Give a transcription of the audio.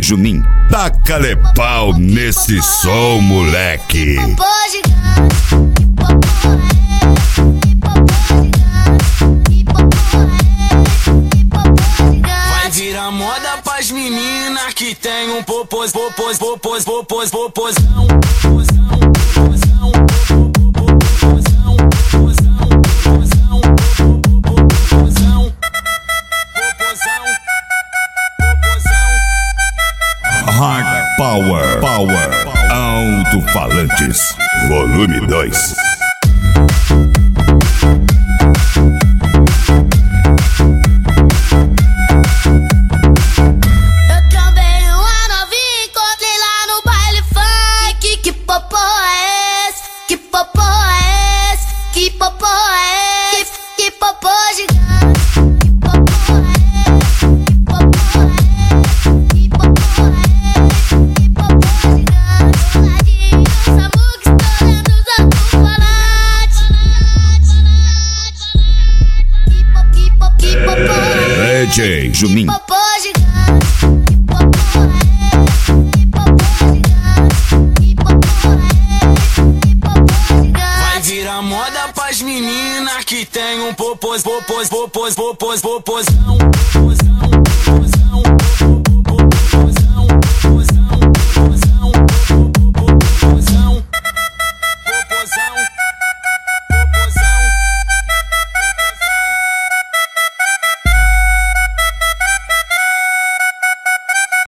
Juninho, taca-lhe pau nesse som, moleque. Vai virar moda pras meninas que tem um popozão. Hard Power, Alto-Falantes, volume 2. DJ Juninho. Vai virar moda pras meninas que tem um popozão.